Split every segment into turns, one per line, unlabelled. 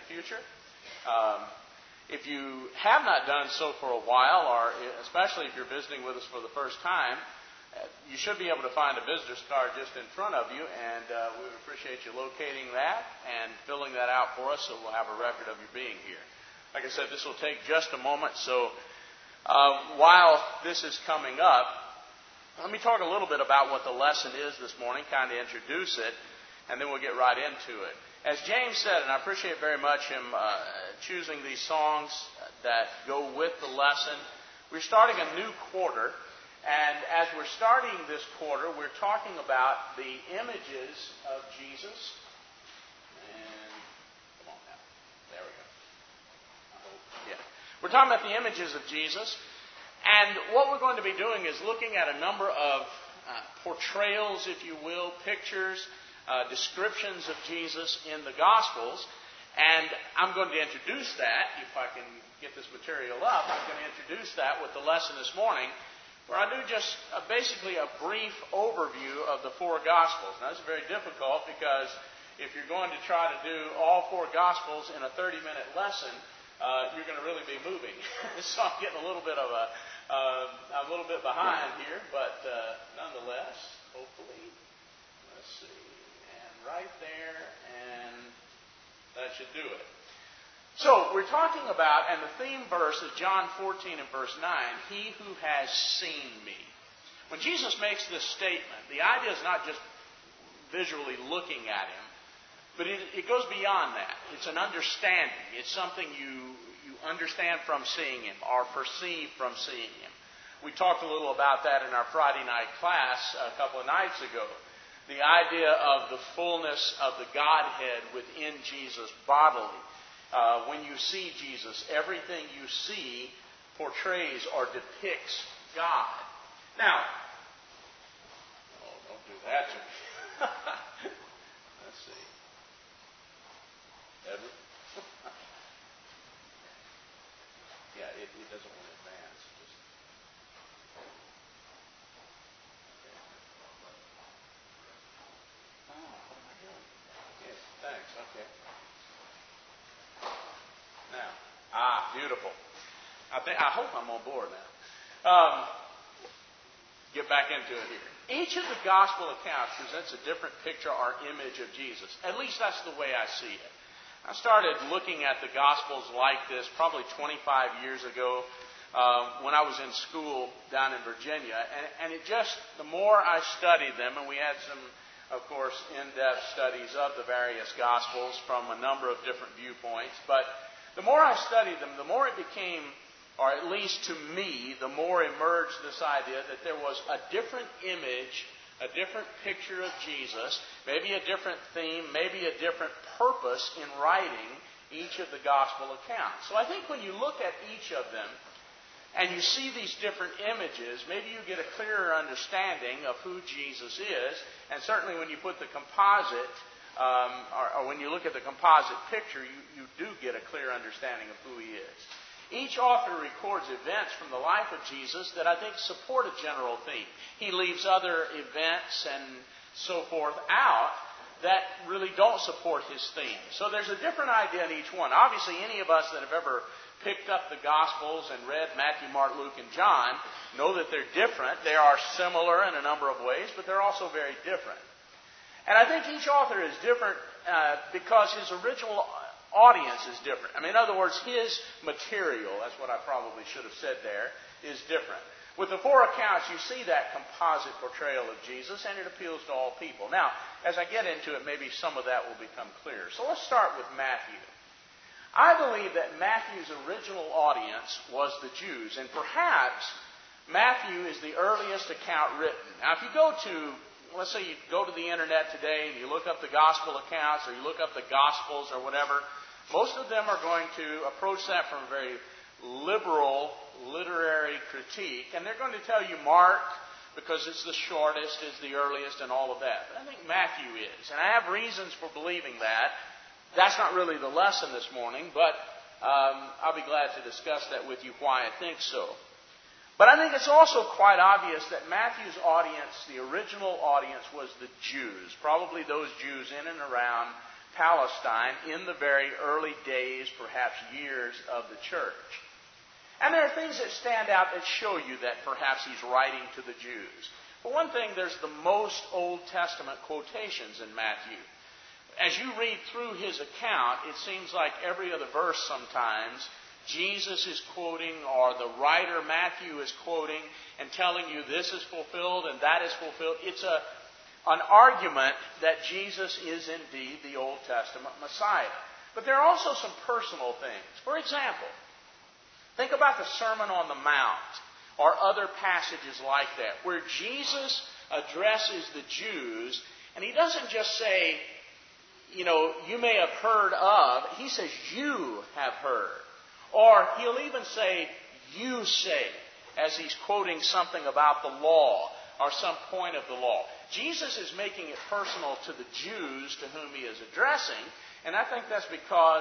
future. If you have not done so for a while, or especially if you're visiting with us for the first time, you should be able to find a visitor's card just in front of you, and we would appreciate you locating that and filling that out for us so we'll have a record of you being here. Like I said, this will take just a moment, so while this is coming up, let me talk a little bit about what the lesson is this morning, kind of introduce it, and then we'll get right into it. As James said, and I appreciate very much him choosing these songs that go with the lesson, we're starting a new quarter, and as we're starting this quarter, we're talking about the images of Jesus. And come on now. There we go. Yeah. We're talking about the images of Jesus, and what we're going to be doing is looking at a number of portrayals, if you will, pictures, descriptions of Jesus in the Gospels, and I'm going to introduce that, if I can get this material up, I'm going to introduce that with the lesson this morning, where I do just basically a brief overview of the four Gospels. Now, this is very difficult because if you're going to try to do all four Gospels in a 30-minute lesson, you're going to really be moving. So I'm getting a little bit of I'm a little bit behind here, but nonetheless, hopefully, let's see. Right there, and that should do it. So, we're talking about, and the theme verse is John 14 and verse 9, He who has seen me. When Jesus makes this statement, the idea is not just visually looking at Him, but it goes beyond that. It's an understanding. It's something you understand from seeing Him, or perceive from seeing Him. We talked a little about that in our Friday night class a couple of nights ago. The idea of the fullness of the Godhead within Jesus bodily. When you see Jesus, everything you see portrays or depicts God. Now, don't do that to me. Let's see. Edward? Yeah, it doesn't want to advance. Thanks, okay. Now, beautiful. I hope I'm on board now. Get back into it here. Each of the gospel accounts presents a different picture or image of Jesus. At least that's the way I see it. I started looking at the gospels like this probably 25 years ago when I was in school down in Virginia. And it just, the more I studied them, and we had some, of course, in-depth studies of the various Gospels from a number of different viewpoints. But the more I studied them, the more it became, or at least to me, the more emerged this idea that there was a different image, a different picture of Jesus, maybe a different theme, maybe a different purpose in writing each of the Gospel accounts. So I think when you look at each of them, and you see these different images, maybe you get a clearer understanding of who Jesus is. And certainly when you put the composite, or when you look at the composite picture, you do get a clear understanding of who He is. Each author records events from the life of Jesus that I think support a general theme. He leaves other events and so forth out that really don't support His theme. So there's a different idea in each one. Obviously, any of us that have ever picked up the Gospels and read Matthew, Mark, Luke, and John know that they're different. They are similar in a number of ways, but they're also very different. And I think each author is different because his original audience is different. I mean, in other words, his material, that's what I probably should have said there, is different. With the four accounts, you see that composite portrayal of Jesus, and it appeals to all people. Now, as I get into it, maybe some of that will become clear. So let's start with Matthew. I believe that Matthew's original audience was the Jews, and perhaps Matthew is the earliest account written. Now, if you go to, let's say you go to the internet today and you look up the gospel accounts or you look up the Gospels or whatever, most of them are going to approach that from a very liberal literary critique, and they're going to tell you Mark, because it's the shortest, is the earliest and all of that. But I think Matthew is, and I have reasons for believing that. That's not really the lesson this morning, but I'll be glad to discuss that with you why I think so. But I think it's also quite obvious that Matthew's audience, the original audience, was the Jews. Probably those Jews in and around Palestine in the very early days, perhaps years, of the church. And there are things that stand out that show you that perhaps he's writing to the Jews. For one thing, there's the most Old Testament quotations in Matthew. As you read through his account, it seems like every other verse sometimes, Jesus is quoting, or the writer Matthew is quoting and telling you this is fulfilled and that is fulfilled. It's an argument that Jesus is indeed the Old Testament Messiah. But there are also some personal things. For example, think about the Sermon on the Mount or other passages like that, where Jesus addresses the Jews, and he doesn't just say, you may have heard of. He says, you have heard. Or he'll even say, you say, as he's quoting something about the law or some point of the law. Jesus is making it personal to the Jews to whom he is addressing, and I think that's because,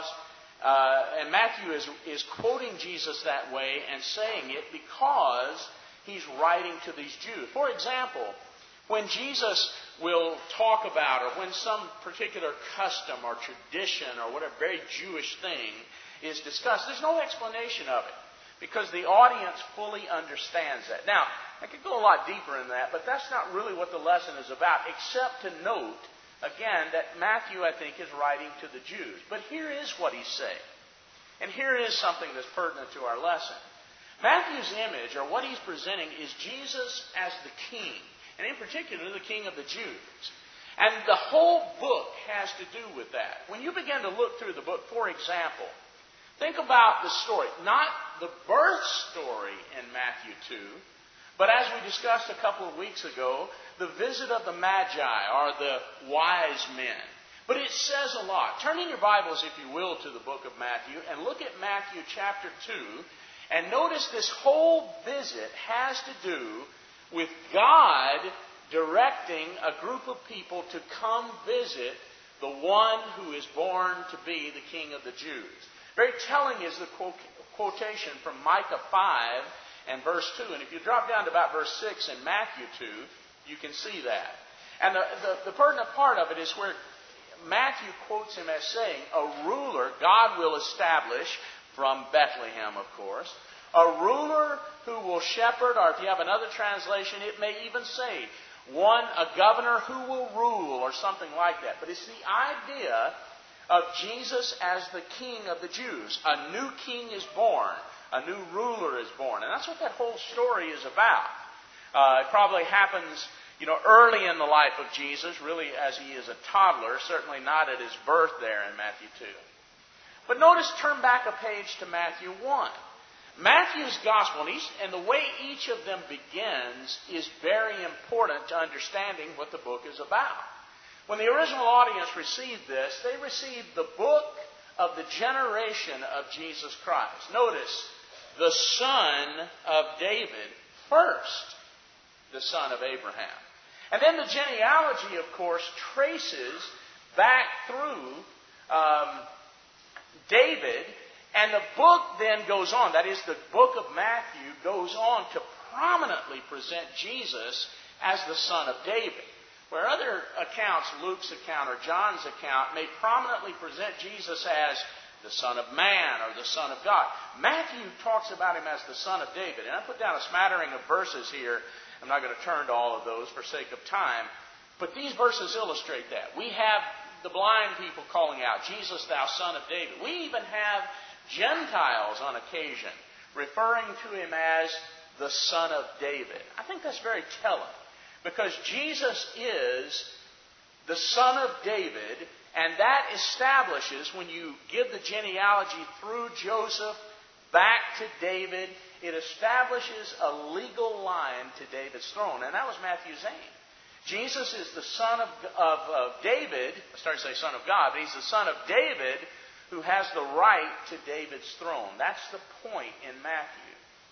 and Matthew is quoting Jesus that way and saying it because he's writing to these Jews. For example, when Jesus will talk about, or when some particular custom or tradition or whatever very Jewish thing is discussed, there's no explanation of it because the audience fully understands that. Now, I could go a lot deeper in that, but that's not really what the lesson is about, except to note, again, that Matthew, I think, is writing to the Jews. But here is what he's saying. And here is something that's pertinent to our lesson. Matthew's image, or what he's presenting, is Jesus as the king, and in particular, the king of the Jews. And the whole book has to do with that. When you begin to look through the book, for example, think about the story, not the birth story in Matthew 2, but as we discussed a couple of weeks ago, the visit of the Magi, or the wise men. But it says a lot. Turn in your Bibles, if you will, to the book of Matthew, and look at Matthew chapter 2, and notice this whole visit has to do with God directing a group of people to come visit the one who is born to be the King of the Jews. Very telling is the quotation from Micah 5 and verse 2. And if you drop down to about verse 6 in Matthew 2, you can see that. And the pertinent part of it is where Matthew quotes him as saying, a ruler God will establish, from Bethlehem, of course, a ruler who will shepherd, or if you have another translation, it may even say, a governor who will rule, or something like that. But it's the idea of Jesus as the king of the Jews. A new king is born. A new ruler is born. And that's what that whole story is about. It probably happens, early in the life of Jesus, really as he is a toddler, certainly not at his birth there in Matthew 2. But notice, turn back a page to Matthew 1. Matthew's gospel, and the way each of them begins, is very important to understanding what the book is about. When the original audience received this, they received the book of the generation of Jesus Christ. Notice, the son of David first, the son of Abraham. And then the genealogy, of course, traces back through David. And the book then goes on, that is, the book of Matthew goes on to prominently present Jesus as the son of David. Where other accounts, Luke's account or John's account, may prominently present Jesus as the Son of Man or the Son of God, Matthew talks about him as the Son of David. And I put down a smattering of verses here. I'm not going to turn to all of those for sake of time. But these verses illustrate that. We have the blind people calling out, Jesus, thou Son of David. We even have Gentiles on occasion referring to him as the Son of David. I think that's very telling, because Jesus is the Son of David, and that establishes, when you give the genealogy through Joseph back to David, it establishes a legal line to David's throne. And that was Matthew's aim. Jesus is the son of David. I started to say son of God, but he's the son of David, who has the right to David's throne. That's the point in Matthew.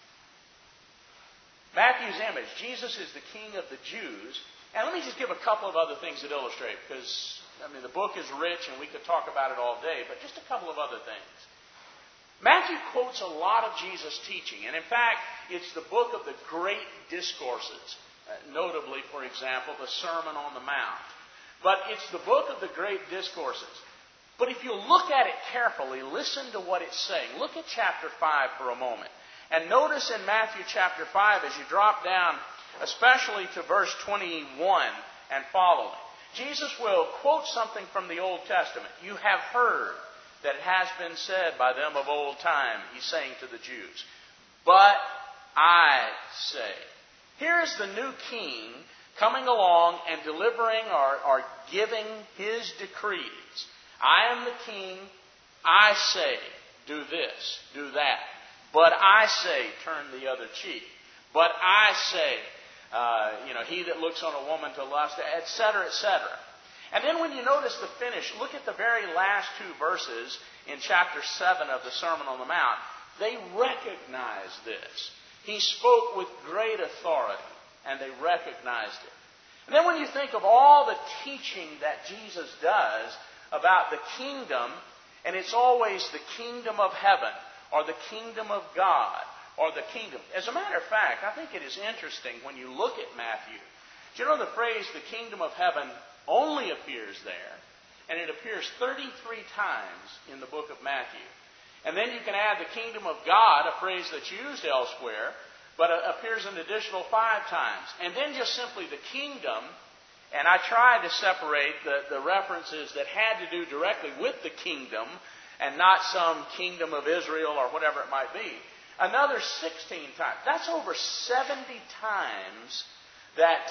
Matthew's image. Jesus is the king of the Jews. And let me just give a couple of other things that illustrate, because, the book is rich and we could talk about it all day, but just a couple of other things. Matthew quotes a lot of Jesus' teaching. And in fact, it's the book of the great discourses. Notably, for example, the Sermon on the Mount. But it's the book of the great discourses. But if you look at it carefully, listen to what it's saying. Look at chapter 5 for a moment. And notice in Matthew chapter 5, as you drop down, especially to verse 21 and following, Jesus will quote something from the Old Testament. You have heard that it has been said by them of old time, he's saying to the Jews. But I say. Here is the new king coming along and delivering or giving his decrees. I am the king. I say, do this, do that. But I say, turn the other cheek. But I say, he that looks on a woman to lust, etc., etc. And then when you notice the finish, look at the very last two verses in chapter 7 of the Sermon on the Mount. They recognize this. He spoke with great authority, and they recognized it. And then when you think of all the teaching that Jesus does about the kingdom, and it's always the kingdom of heaven, or the kingdom of God, or the kingdom. As a matter of fact, I think it is interesting when you look at Matthew. Do you know the phrase, the kingdom of heaven, only appears there, and it appears 33 times in the book of Matthew. And then you can add the kingdom of God, a phrase that's used elsewhere, but appears an additional 5 times. And then just simply the kingdom, and I tried to separate the references that had to do directly with the kingdom, and not some kingdom of Israel or whatever it might be. Another 16 times. That's over 70 times that,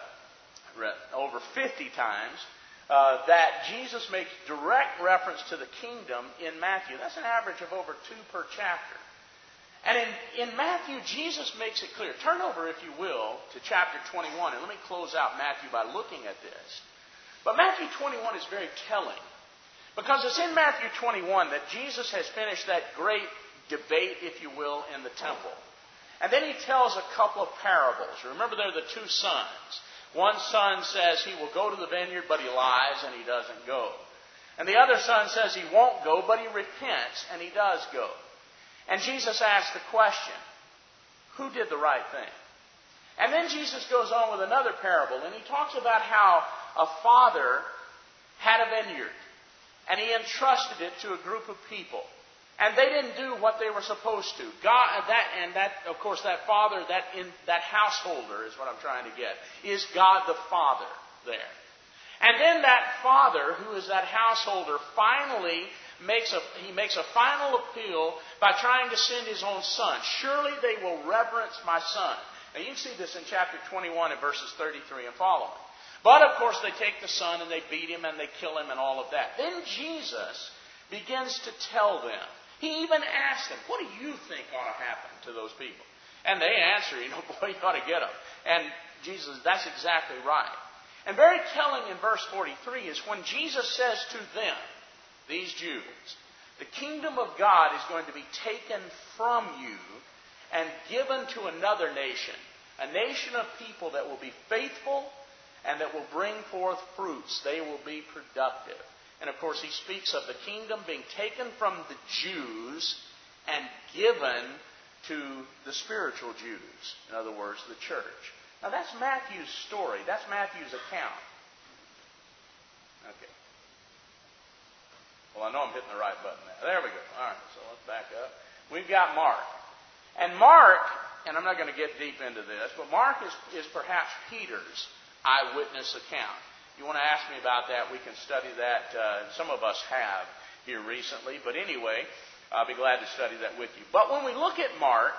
over 50 times, that Jesus makes direct reference to the kingdom in Matthew. That's an average of over 2 per chapter. And in Matthew, Jesus makes it clear. Turn over, if you will, to chapter 21. And let me close out Matthew by looking at this. But Matthew 21 is very telling. Because it's in Matthew 21 that Jesus has finished that great debate, if you will, in the temple. And then he tells a couple of parables. Remember, they're the 2 sons. One son says he will go to the vineyard, but he lies and he doesn't go. And the other son says he won't go, but he repents and he does go. And Jesus asks the question, who did the right thing? And then Jesus goes on with another parable, and he talks about how a father had a vineyard. And he entrusted it to a group of people. And they didn't do what they were supposed to. Of course, that father, that householder is what I'm trying to get, is God the Father there. And then that father, who is that householder, finally makes a final appeal by trying to send his own son. Surely they will reverence my son. Now you can see this in chapter 21 and verses 33 and following. But, of course, they take the son and they beat him and they kill him and all of that. Then Jesus begins to tell them. He even asks them, what do you think ought to happen to those people? And they answer, boy, you ought to get them. And Jesus, that's exactly right. And very telling in verse 43 is when Jesus says to them, these Jews, the kingdom of God is going to be taken from you and given to another nation. A nation of people that will be faithful and that will bring forth fruits. They will be productive. And of course, he speaks of the kingdom being taken from the Jews and given to the spiritual Jews. In other words, the church. Now, that's Matthew's story. That's Matthew's account. Okay. Well, I know I'm hitting the right button now. There we go. All right, so let's back up. We've got Mark. And Mark, and I'm not going to get deep into this, but Mark is perhaps Peter's eyewitness account. You want to ask me about that, we can study that. Some of us have here recently. But anyway, I'll be glad to study that with you. But when we look at Mark,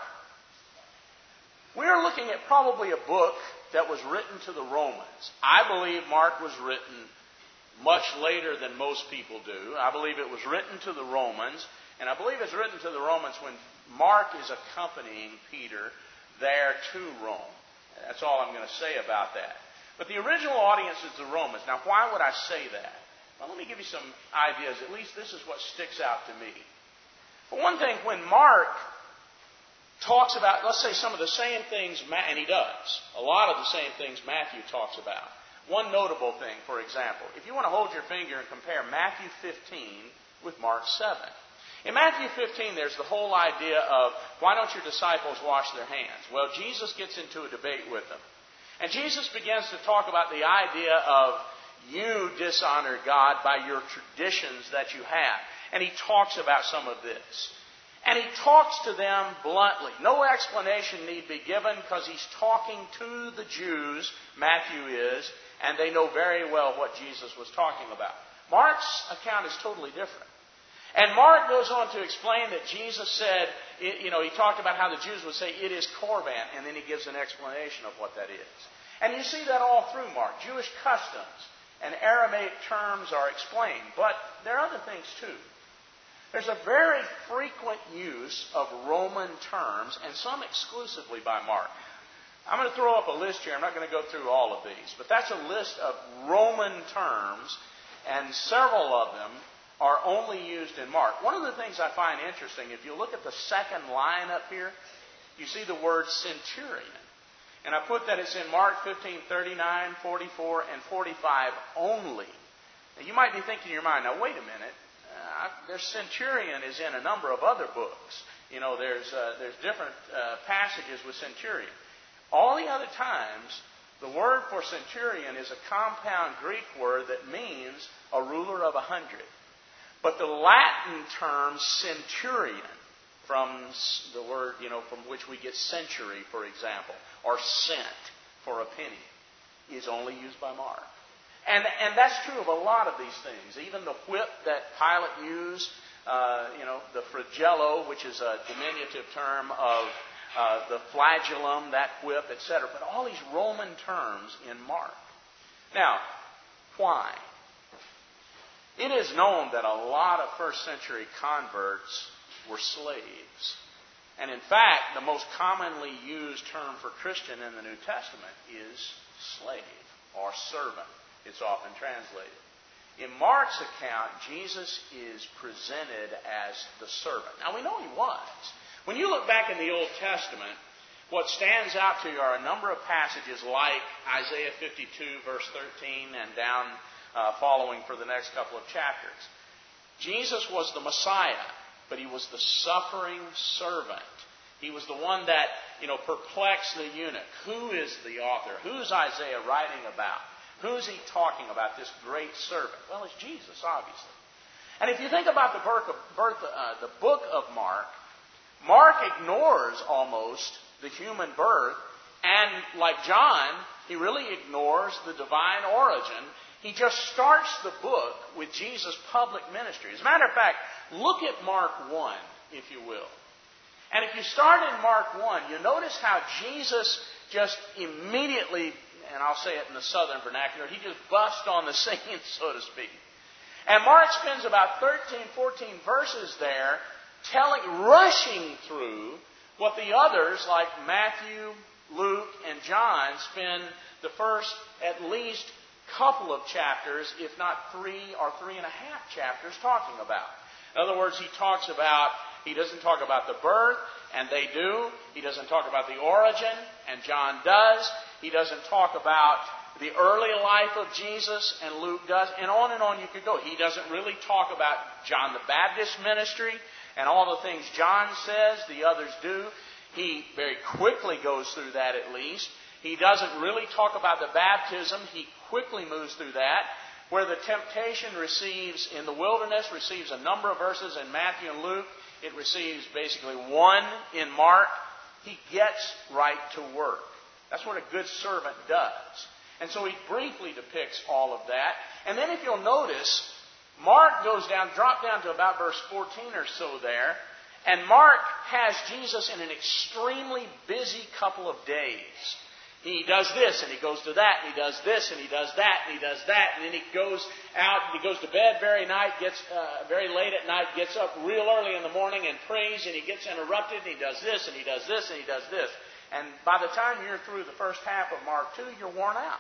we're looking at probably a book that was written to the Romans. I believe Mark was written much later than most people do. I believe it was written to the Romans. And I believe it's written to the Romans when Mark is accompanying Peter there to Rome. That's all I'm going to say about that. But the original audience is the Romans. Now, why would I say that? Well, let me give you some ideas. At least this is what sticks out to me. For one thing, when Mark talks about, let's say, some of the same things, and he does, a lot of the same things Matthew talks about. One notable thing, for example, if you want to hold your finger and compare Matthew 15 with Mark 7. In Matthew 15, there's the whole idea of, why don't your disciples wash their hands? Well, Jesus gets into a debate with them. And Jesus begins to talk about the idea of you dishonor God by your traditions that you have. And he talks about some of this. And he talks to them bluntly. No explanation need be given because he's talking to the Jews, Matthew is, and they know very well what Jesus was talking about. Mark's account is totally different. And Mark goes on to explain that Jesus said, he talked about how the Jews would say, it is Korban, and then he gives an explanation of what that is. And you see that all through Mark. Jewish customs and Aramaic terms are explained, but there are other things too. There's a very frequent use of Roman terms, and some exclusively by Mark. I'm going to throw up a list here. I'm not going to go through all of these, but that's a list of Roman terms, and several of them are only used in Mark. One of the things I find interesting, if you look at the second line up here, you see the word centurion. And I put that it's in Mark 15, 39, 44, and 45 only. Now you might be thinking in your mind, now wait a minute, there's centurion is in a number of other books. There's different passages with centurion. All the other times, the word for centurion is a compound Greek word that means a ruler of 100. But the Latin term centurion, from the word, from which we get century, for example, or cent for a penny, is only used by Mark. And that's true of a lot of these things. Even the whip that Pilate used, the flagello, which is a diminutive term of the flagellum, that whip, etc. But all these Roman terms in Mark. Now, why? It is known that a lot of first century converts were slaves. And in fact, the most commonly used term for Christian in the New Testament is slave or servant. It's often translated. In Mark's account, Jesus is presented as the servant. Now, we know he was. When you look back in the Old Testament, what stands out to you are a number of passages like Isaiah 52, verse 13, and down following for the next couple of chapters. Jesus was the Messiah, but he was the suffering servant. He was the one that, perplexed the eunuch. Who is the author? Who's Isaiah writing about? Who's he talking about, this great servant? Well, it's Jesus, obviously. And if you think about the book of Mark, Mark ignores almost the human birth, and like John, he really ignores the divine origin. He just starts the book with Jesus' public ministry. As a matter of fact, look at Mark 1, if you will. And if you start in Mark 1, you notice how Jesus just immediately, and I'll say it in the southern vernacular, he just busts on the scene, so to speak. And Mark spends about 13, 14 verses there rushing through what the others, like Matthew, Luke, and John, spend the first at least couple of chapters, if not 3 or 3.5 chapters, talking about. In other words, he doesn't talk about the birth, and they do. He doesn't talk about the origin, and John does. He doesn't talk about the early life of Jesus, and Luke does. And on you could go. He doesn't really talk about John the Baptist's ministry and all the things John says, the others do. He very quickly goes through that at least. He doesn't really talk about the baptism. He quickly moves through that. Where the temptation in the wilderness receives a number of verses in Matthew and Luke. It receives basically one in Mark. He gets right to work. That's what a good servant does. And so he briefly depicts all of that. And then if you'll notice, Mark drop down to about verse 14 or so there. And Mark has Jesus in an extremely busy couple of days. He does this, and he goes to that, and he does this, and he does that, and he does that, and then he goes out, he goes to bed very late at night, gets up real early in the morning and prays, and he gets interrupted, and he does this, and he does this, and he does this. And by the time you're through the first half of Mark 2, you're worn out.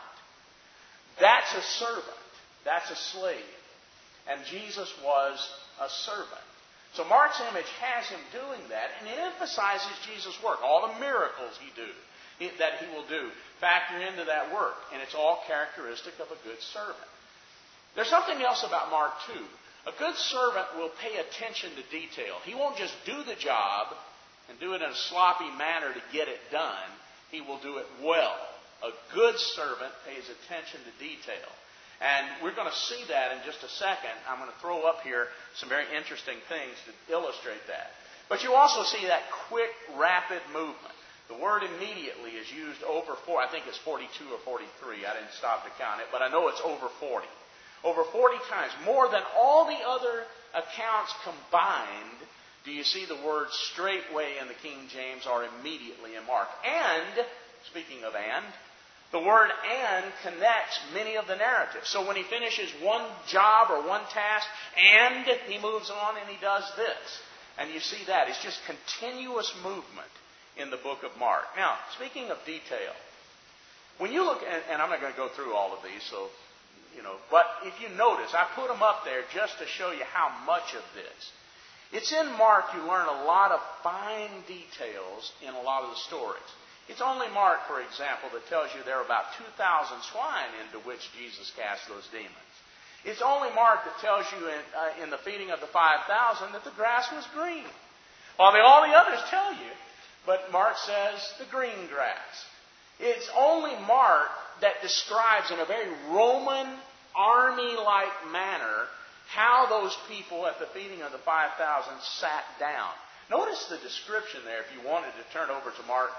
That's a servant. That's a slave. And Jesus was a servant. So Mark's image has him doing that, and it emphasizes Jesus' work, all the miracles that he will do, factor into that work. And it's all characteristic of a good servant. There's something else about Mark too. A good servant will pay attention to detail. He won't just do the job and do it in a sloppy manner to get it done. He will do it well. A good servant pays attention to detail. And we're going to see that in just a second. I'm going to throw up here some very interesting things to illustrate that. But you also see that quick, rapid movement. The word immediately is used over I think it's 42 or 43. I didn't stop to count it, but I know it's over 40. Over 40 times. More than all the other accounts combined, do you see the word straightway in the King James or immediately in Mark. And, speaking of and, the word and connects many of the narratives. So when he finishes one job or one task, and he moves on and he does this. And you see that. It's just continuous movement in the book of Mark. Now, speaking of detail, when you look, and I'm not going to go through all of these, so, but if you notice, I put them up there just to show you how much of this. It's in Mark you learn a lot of fine details in a lot of the stories. It's only Mark, for example, that tells you there are about 2,000 swine into which Jesus cast those demons. It's only Mark that tells you in the feeding of the 5,000 that the grass was green. While all the others tell you, but Mark says the green grass. It's only Mark that describes in a very Roman army-like manner how those people at the feeding of the 5,000 sat down. Notice the description there if you wanted to turn over to Mark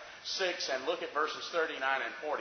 6 and look at verses 39 and 40.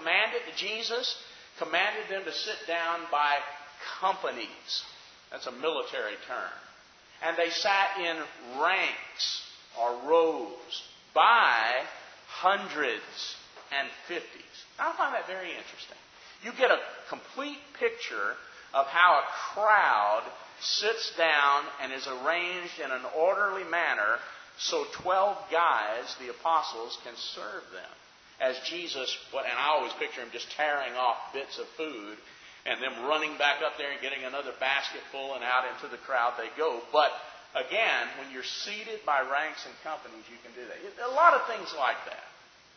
Jesus commanded them to sit down by companies. That's a military term. And they sat in ranks or rows by hundreds and fifties. I find that very interesting. You get a complete picture of how a crowd sits down and is arranged in an orderly manner so 12 guys, the apostles, can serve them. As Jesus, and I always picture him just tearing off bits of food and them running back up there and getting another basket full and out into the crowd they go. But again, when you're seated by ranks and companies, you can do that. A lot of things like that.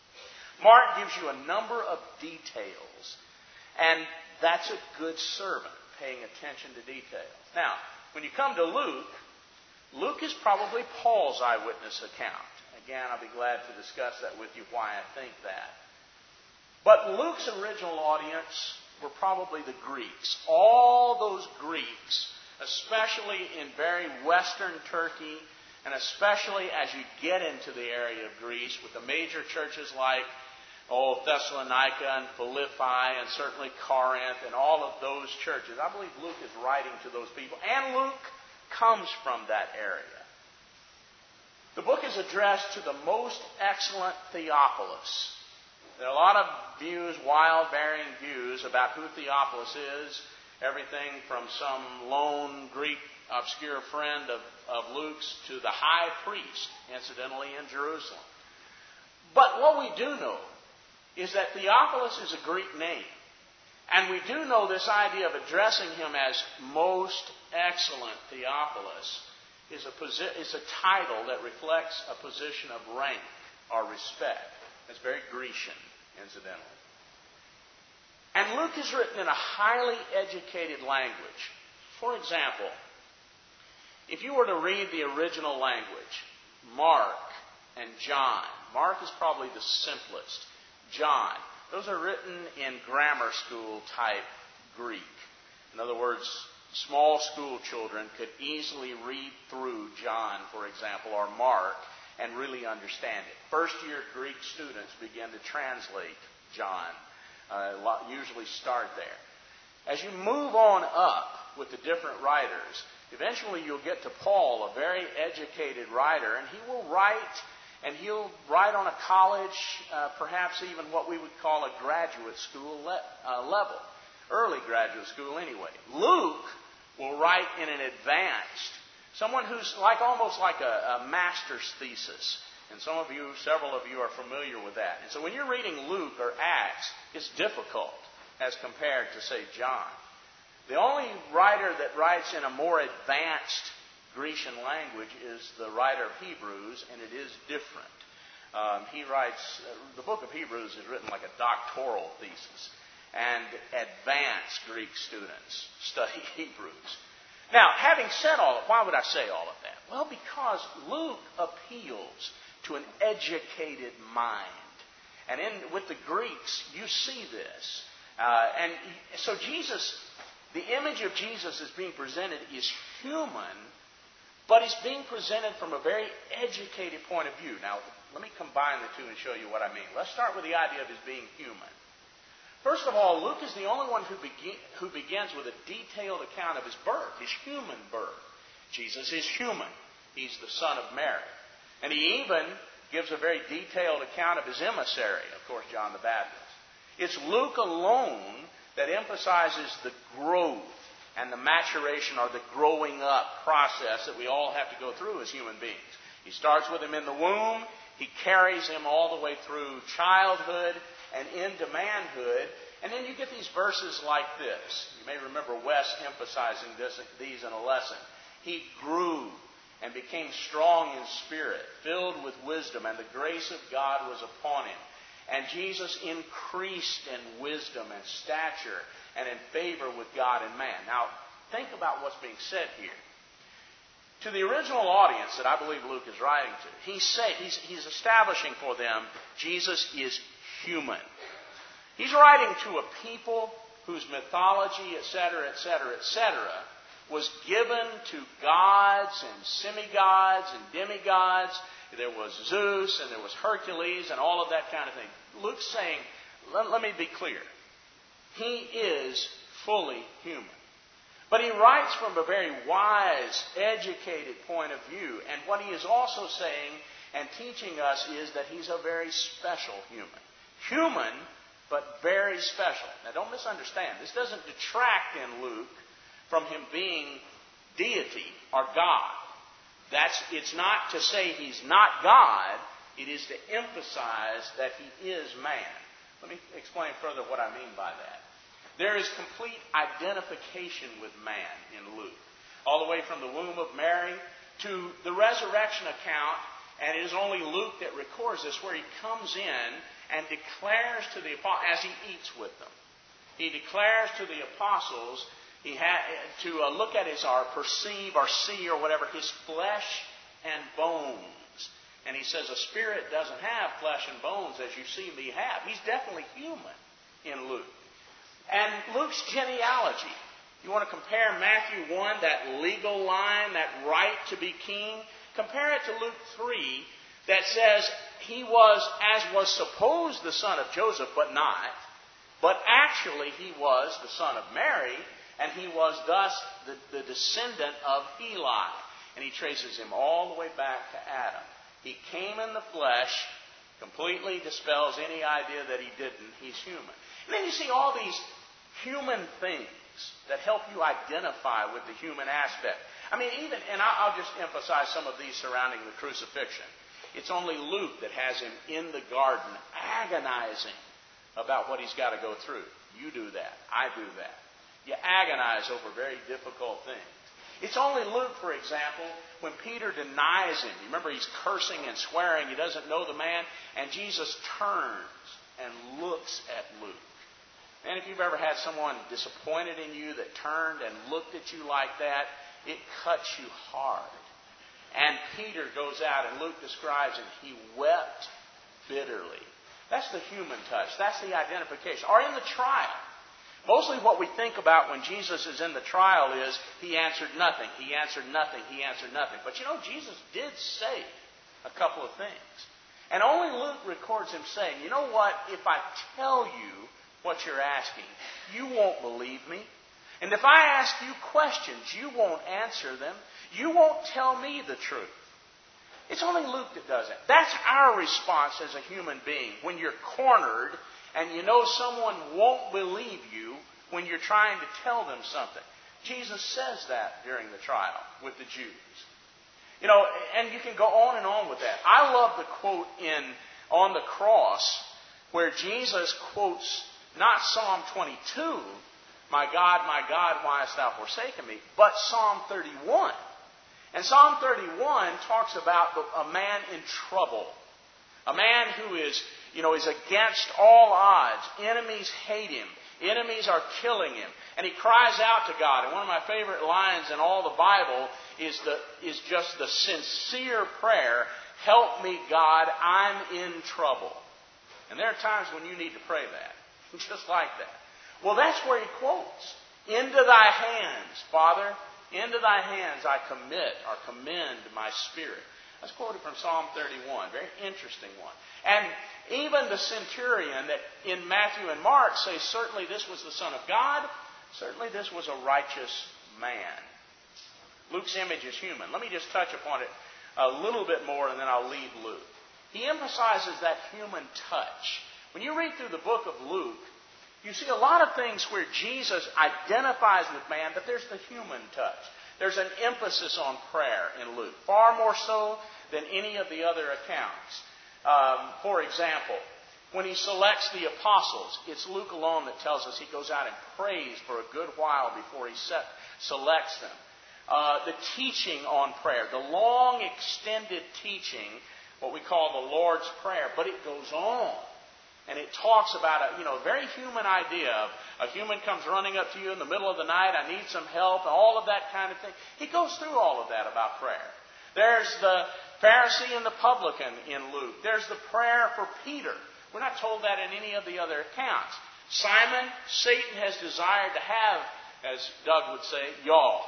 Mark gives you a number of details, and that's a good servant, paying attention to details. Now, when you come to Luke, Luke is probably Paul's eyewitness account. Again, I'll be glad to discuss that with you, why I think that. But Luke's original audience were probably the Greeks. All those Greeks, especially in very western Turkey, and especially as you get into the area of Greece with the major churches like Thessalonica and Philippi and certainly Corinth and all of those churches. I believe Luke is writing to those people. And Luke comes from that area. The book is addressed to the most excellent Theophilus. There are a lot of views, wild, varying views about who Theophilus is. Everything from some lone Greek obscure friend of Luke's to the high priest, incidentally, in Jerusalem. But what we do know is that Theophilus is a Greek name. And we do know this idea of addressing him as most excellent Theophilus is a title that reflects a position of rank or respect. It's very Grecian, incidentally. And Luke is written in a highly educated language. For example, if you were to read the original language, Mark and John, Mark is probably the simplest. John, those are written in grammar school type Greek. In other words, small school children could easily read through John, for example, or Mark, and really understand it. First-year Greek students begin to translate John. Usually start there. As you move on up with the different writers, eventually you'll get to Paul, a very educated writer, and he'll write on a college, perhaps even what we would call a graduate school level. Early graduate school anyway. Luke will write in an advanced, someone who's almost like a master's thesis. And several of you are familiar with that. And so when you're reading Luke or Acts, it's difficult as compared to, say, John. The only writer that writes in a more advanced Grecian language is the writer of Hebrews, and it is different. He writes, the book of Hebrews is written like a doctoral thesis, and advanced Greek students study Hebrews. Now, having said all that, why would I say all of that? Well, because Luke appeals to an educated mind. And with the Greeks, you see this. And so Jesus, the image of Jesus is being presented is human, but it's being presented from a very educated point of view. Now, let me combine the two and show you what I mean. Let's start with the idea of his being human. First of all, Luke is the only one who begins with a detailed account of his birth, his human birth. Jesus is human. He's the son of Mary. And he even gives a very detailed account of his emissary, of course, John the Baptist. It's Luke alone that emphasizes the growth and the maturation or the growing up process that we all have to go through as human beings. He starts with him in the womb. He carries him all the way through childhood and into manhood. And then you get these verses like this. You may remember Wes emphasizing these in a lesson. He grew and became strong in spirit, filled with wisdom, and the grace of God was upon him. And Jesus increased in wisdom and stature and in favor with God and man. Now, think about what's being said here. To the original audience that I believe Luke is writing to, he's establishing for them Jesus is human. He's writing to a people whose mythology, etc., was given to gods and semi-gods and demigods. There was Zeus and there was Hercules and all of that kind of thing. Luke's saying, let me be clear. He is fully human. But he writes from a very wise, educated point of view. And what he is also saying and teaching us is that he's a very special human. Human, but very special. Now don't misunderstand. This doesn't detract in Luke from him being deity or God. It's not to say he's not God. It is to emphasize that he is man. Let me explain further what I mean by that. There is complete identification with man in Luke. All the way from the womb of Mary to the resurrection account. And it is only Luke that records this, where he comes in and declares to the apostles, as he eats with them, he declares to the apostles to look at his, or perceive, or see, or whatever, his flesh and bones. And he says a spirit doesn't have flesh and bones as you see me have. He's definitely human in Luke. And Luke's genealogy. You want to compare Matthew 1, that legal line, that right to be king? Compare it to Luke 3, that says he was, as was supposed, the son of Joseph, but not. But actually he was the son of Mary, and he was thus the descendant of Eli. And he traces him all the way back to Adam. He came in the flesh, completely dispels any idea that he didn't. He's human. And then you see all these human things that help you identify with the human aspect. I mean, and I'll just emphasize some of these surrounding the crucifixion. It's only Luke that has him in the garden agonizing about what he's got to go through. You do that. I do that. You agonize over very difficult things. It's only Luke, for example, when Peter denies him. You remember, he's cursing and swearing. He doesn't know the man. And Jesus turns and looks at Luke. And if you've ever had someone disappointed in you that turned and looked at you like that, it cuts you hard. And Peter goes out, and Luke describes it, he wept bitterly. That's the human touch. That's the identification. Or in the trial. Mostly what we think about when Jesus is in the trial is, he answered nothing, he answered nothing, he answered nothing. But you know, Jesus did say a couple of things. And only Luke records him saying, you know what, if I tell you what you're asking, you won't believe me. And if I ask you questions, you won't answer them. You won't tell me the truth. It's only Luke that does it. That's our response as a human being. When you're cornered and you know someone won't believe you when you're trying to tell them something. Jesus says that during the trial with the Jews. You know, and you can go on with that. I love the quote on the cross where Jesus quotes not Psalm 22, my God, why hast thou forsaken me, but Psalm 31. And Psalm 31 talks about a man in trouble. A man who is against all odds. Enemies hate him. Enemies are killing him. And he cries out to God. And one of my favorite lines in all the Bible is just the sincere prayer, help me, God, I'm in trouble. And there are times when you need to pray that. Just like that. Well, that's where he quotes. Into thy hands, Father, into thy hands I commend my spirit. That's quoted from Psalm 31. Very interesting one. And even the centurion that in Matthew and Mark say certainly this was the Son of God. Certainly this was a righteous man. Luke's image is human. Let me just touch upon it a little bit more and then I'll leave Luke. He emphasizes that human touch. When you read through the book of Luke, you see a lot of things where Jesus identifies with man, but there's the human touch. There's an emphasis on prayer in Luke, far more so than any of the other accounts. For example, when he selects the apostles, it's Luke alone that tells us he goes out and prays for a good while before he selects them. The teaching on prayer, the long extended teaching, what we call the Lord's Prayer, but it goes on. And it talks about a very human idea of a human comes running up to you in the middle of the night, I need some help, all of that kind of thing. He goes through all of that about prayer. There's the Pharisee and the publican in Luke. There's the prayer for Peter. We're not told that in any of the other accounts. Simon, Satan has desired to have, as Doug would say, y'all.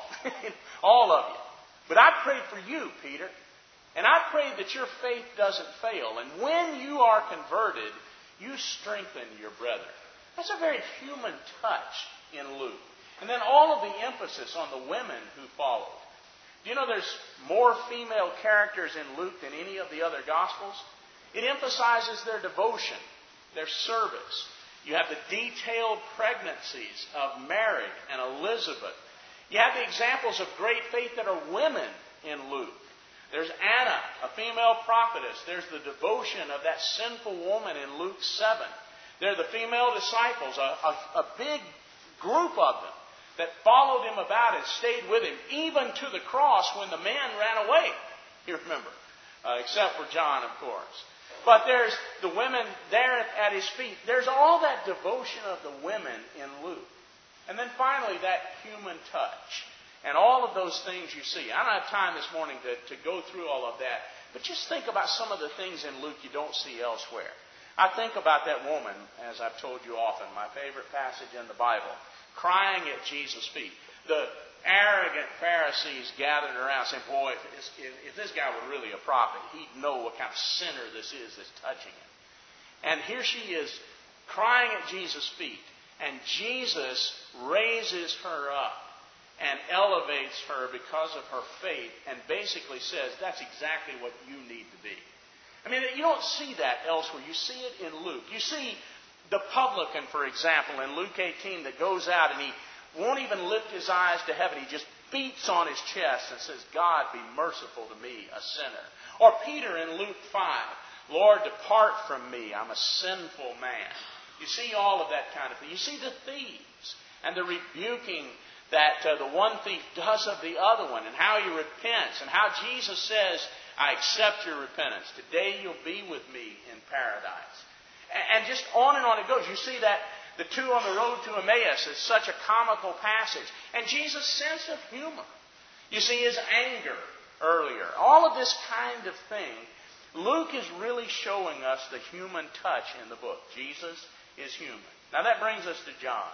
All of you. But I prayed for you, Peter. And I pray that your faith doesn't fail. And when you are converted, you strengthen your brethren. That's a very human touch in Luke. And then all of the emphasis on the women who followed. Do you know there's more female characters in Luke than any of the other Gospels? It emphasizes their devotion, their service. You have the detailed pregnancies of Mary and Elizabeth. You have the examples of great faith that are women in Luke. There's Anna, a female prophetess. There's the devotion of that sinful woman in Luke 7. There are the female disciples, a big group of them that followed him about and stayed with him, even to the cross when the men ran away. You remember, except for John, of course. But there's the women there at his feet. There's all that devotion of the women in Luke. And then finally, that human touch. And all of those things you see. I don't have time this morning to go through all of that. But just think about some of the things in Luke you don't see elsewhere. I think about that woman, as I've told you often, my favorite passage in the Bible, crying at Jesus' feet. The arrogant Pharisees gathered around saying, boy, if this guy were really a prophet, he'd know what kind of sinner this is that's touching him. And here she is crying at Jesus' feet. And Jesus raises her up and elevates her because of her faith and basically says, that's exactly what you need to be. I mean, you don't see that elsewhere. You see it in Luke. You see the publican, for example, in Luke 18 that goes out and he won't even lift his eyes to heaven. He just beats on his chest and says, God, be merciful to me, a sinner. Or Peter in Luke 5, Lord, depart from me, I'm a sinful man. You see all of that kind of thing. You see the thieves and the rebuking that the one thief does of the other one, and how he repents, and how Jesus says, I accept your repentance. Today you'll be with me in paradise. And just on and on it goes. You see that the two on the road to Emmaus is such a comical passage. And Jesus' sense of humor. You see his anger earlier. All of this kind of thing. Luke is really showing us the human touch in the book. Jesus is human. Now that brings us to John.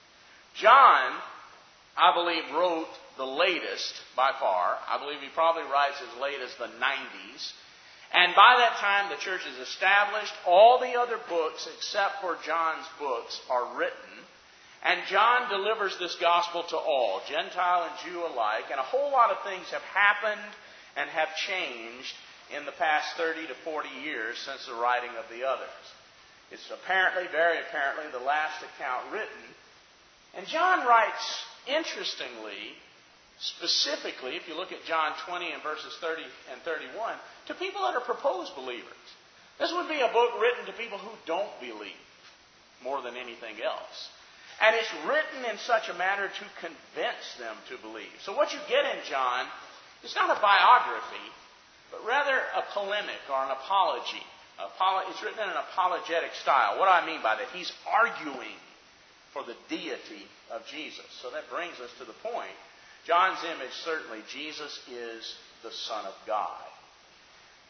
John, I believe, wrote the latest by far. I believe he probably writes as late as the 90s. And by that time, the church is established. All the other books, except for John's books, are written. And John delivers this gospel to all, Gentile and Jew alike. And a whole lot of things have happened and have changed in the past 30 to 40 years since the writing of the others. It's apparently, very apparently, the last account written. And John writes, interestingly, specifically, if you look at John 20 and verses 30 and 31, to people that are proposed believers. This would be a book written to people who don't believe more than anything else. And it's written in such a manner to convince them to believe. So what you get in John is not a biography, but rather a polemic or an apology. It's written in an apologetic style. What do I mean by that? He's arguing for the deity of Jesus. So that brings us to the point. John's image, certainly, Jesus is the Son of God.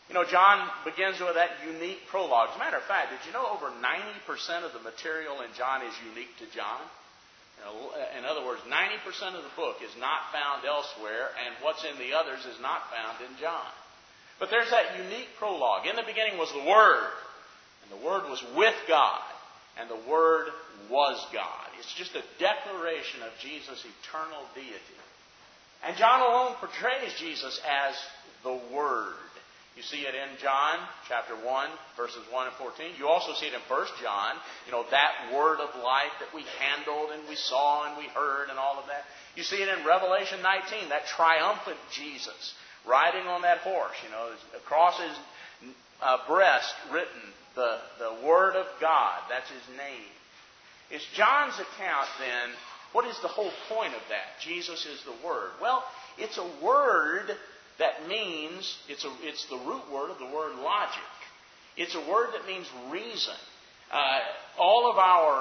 John begins with that unique prologue. As a matter of fact, did you know over 90% of the material in John is unique to John? In other words, 90% of the book is not found elsewhere, and what's in the others is not found in John. But there's that unique prologue. In the beginning was the Word, and the Word was with God, and the Word was God. It's just a declaration of Jesus' eternal deity. And John alone portrays Jesus as the Word. You see it in John chapter 1, verses 1 and 14. You also see it in 1 John, that word of life that we handled and we saw and we heard and all of that. You see it in Revelation 19, that triumphant Jesus riding on that horse. Across his breast written the Word of God. That's his name. Is John's account then, what is the whole point of that? Jesus is the Word. Well, it's a word that means, it's the root word of the word logic. It's a word that means reason. All of our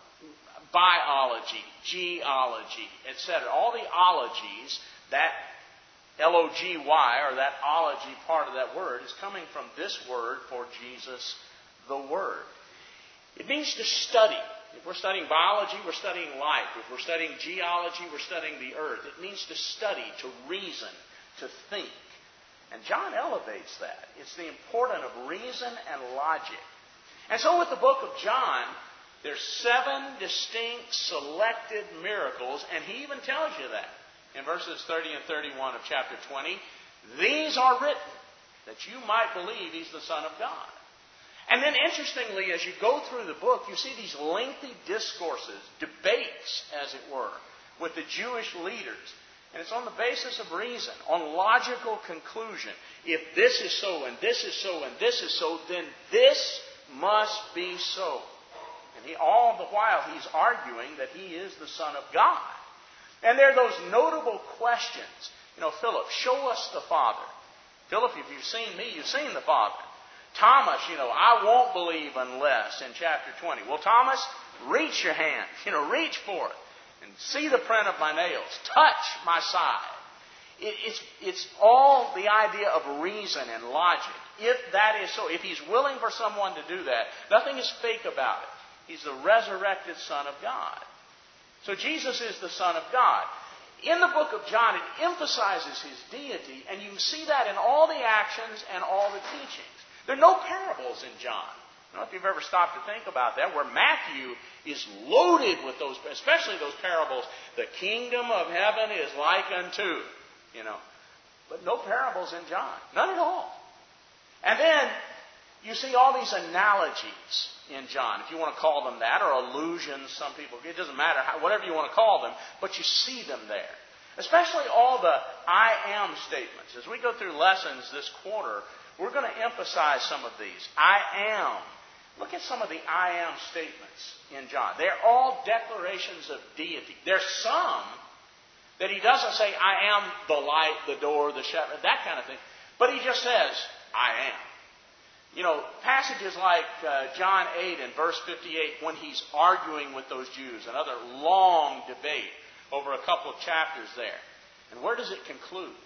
biology, geology, etc., all the ologies, that L-O-G-Y, or that ology part of that word, is coming from this word for Jesus, the Word. It means to study. If we're studying biology, we're studying life. If we're studying geology, we're studying the earth. It means to study, to reason, to think. And John elevates that. It's the importance of reason and logic. And so with the book of John, there's 7 distinct selected miracles, and he even tells you that. In verses 30 and 31 of chapter 20, these are written that you might believe he's the Son of God. And then interestingly, as you go through the book, you see these lengthy discourses, debates, as it were, with the Jewish leaders. And it's on the basis of reason, on logical conclusion. If this is so, and this is so, and this is so, then this must be so. And all the while he's arguing that he is the Son of God. And there are those notable questions. Philip, show us the Father. Philip, if you've seen me, you've seen the Father. Thomas, I won't believe unless, in chapter 20. Well, Thomas, reach your hand. Reach for it. And see the print of my nails. Touch my side. It's all the idea of reason and logic. If that is so, if he's willing for someone to do that, nothing is fake about it. He's the resurrected Son of God. So Jesus is the Son of God. In the book of John, it emphasizes his deity, and you see that in all the actions and all the teachings. There are no parables in John. I don't know if you've ever stopped to think about that, where Matthew is loaded with those, especially those parables. The kingdom of heaven is like unto, But no parables in John. None at all. And then you see all these analogies in John, if you want to call them that, or allusions, some people, it doesn't matter, whatever you want to call them, but you see them there. Especially all the I am statements. As we go through lessons this quarter, we're going to emphasize some of these. I am. Look at some of the I am statements in John. They're all declarations of deity. There's some that he doesn't say, I am the light, the door, the shepherd, that kind of thing. But he just says, I am. Passages like John 8 and verse 58, when he's arguing with those Jews, another long debate over a couple of chapters there. And where does it conclude?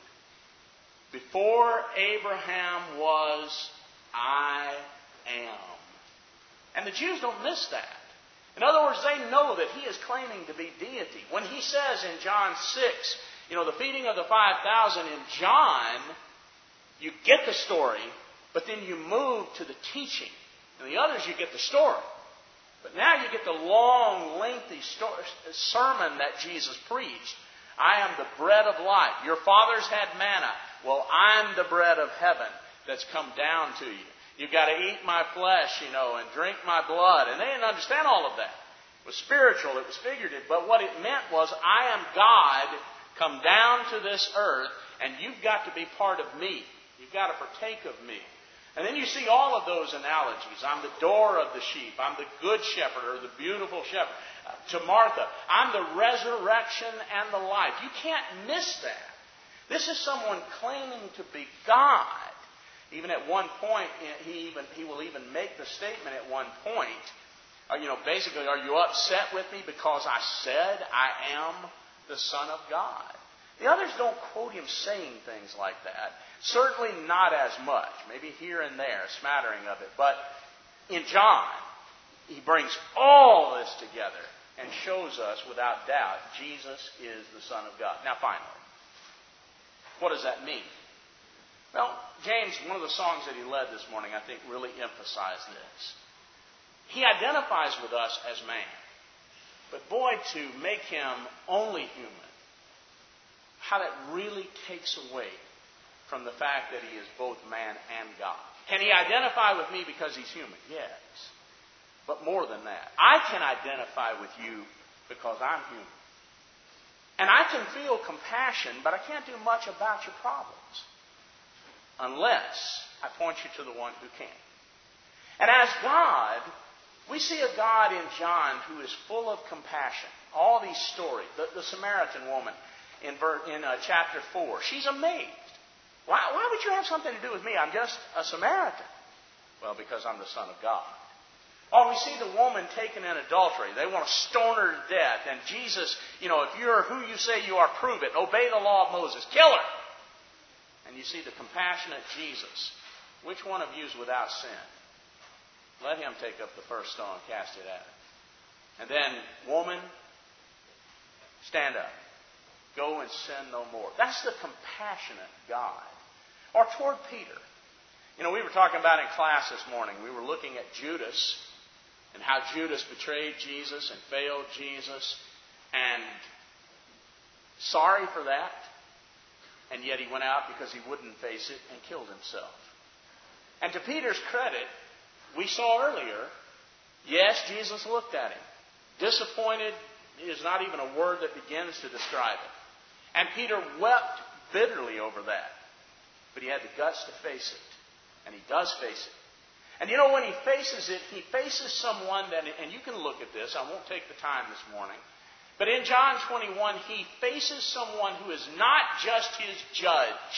Before Abraham was, I am. And the Jews don't miss that. In other words, they know that he is claiming to be deity. When he says in John 6, the feeding of the 5,000 in John, you get the story, but then you move to the teaching. In the others, you get the story. But now you get the long, lengthy sermon that Jesus preached. I am the bread of life. Your fathers had manna. Well, I'm the bread of heaven that's come down to you. You've got to eat my flesh, and drink my blood. And they didn't understand all of that. It was spiritual. It was figurative. But what it meant was, I am God come down to this earth, and you've got to be part of me. You've got to partake of me. And then you see all of those analogies. I'm the door of the sheep. I'm the good shepherd, or the beautiful shepherd. To Martha, I'm the resurrection and the life. You can't miss that. This is someone claiming to be God. Even at one point, he will even make the statement at one point, basically, are you upset with me because I said I am the Son of God? The others don't quote him saying things like that. Certainly not as much. Maybe here and there, a smattering of it. But in John, he brings all this together and shows us without doubt Jesus is the Son of God. Now finally, what does that mean? Well, James, one of the songs that he led this morning, I think really emphasized this. He identifies with us as man. But boy, to make him only human, how that really takes away from the fact that he is both man and God. Can he identify with me because he's human? Yes. But more than that, I can identify with you because I'm human. And I can feel compassion, but I can't do much about your problems unless I point you to the one who can. And as God, we see a God in John who is full of compassion. All these stories, the Samaritan woman in chapter 4, she's amazed. Why would you have something to do with me? I'm just a Samaritan. Well, because I'm the Son of God. Or we see the woman taken in adultery. They want to stone her to death. And Jesus, if you're who you say you are, prove it. Obey the law of Moses. Kill her. And you see the compassionate Jesus. Which one of you is without sin? Let him take up the first stone and cast it at her. And then, woman, stand up. Go and sin no more. That's the compassionate God. Or toward Peter. We were talking about in class this morning, we were looking at Judas and how Judas betrayed Jesus and failed Jesus. And sorry for that. And yet he went out because he wouldn't face it and killed himself. And to Peter's credit, we saw earlier, yes, Jesus looked at him. Disappointed is not even a word that begins to describe it. And Peter wept bitterly over that. But he had the guts to face it. And he does face it. And when he faces it, he faces someone that, and you can look at this, I won't take the time this morning. But in John 21, he faces someone who is not just his judge,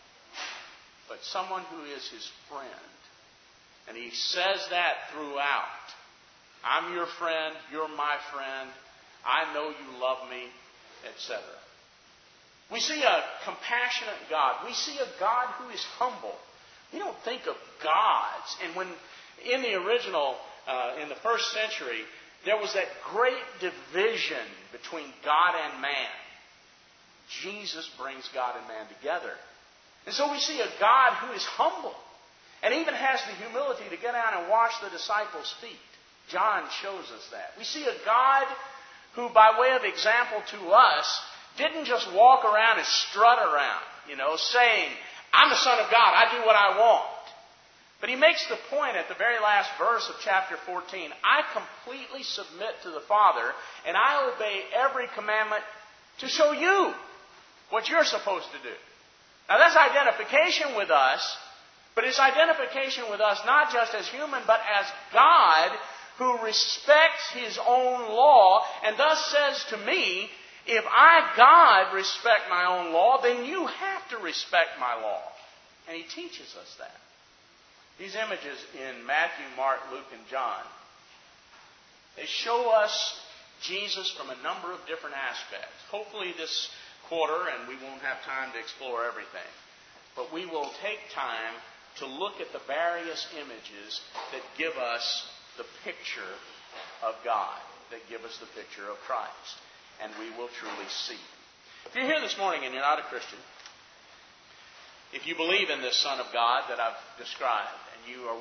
but someone who is his friend. And he says that throughout. I'm your friend, you're my friend, I know you love me, etc. We see a compassionate God. We see a God who is humble. We don't think of gods. And when in the original, in the first century, there was that great division between God and man. Jesus brings God and man together. And so we see a God who is humble and even has the humility to get down and wash the disciples' feet. John shows us that. We see a God who, by way of example to us, didn't just walk around and strut around, saying, I'm the Son of God, I do what I want. But he makes the point at the very last verse of chapter 14, I completely submit to the Father, and I obey every commandment to show you what you're supposed to do. Now that's identification with us, but it's identification with us not just as human, but as God who respects His own law, and thus says to me, if I, God, respect my own law, then you have to respect my law. And He teaches us that. These images in Matthew, Mark, Luke, and John, they show us Jesus from a number of different aspects. Hopefully this quarter, and we won't have time to explore everything, but we will take time to look at the various images that give us the picture of God, that give us the picture of Christ. And we will truly see. If you're here this morning and you're not a Christian, if you believe in this Son of God that I've described, and you are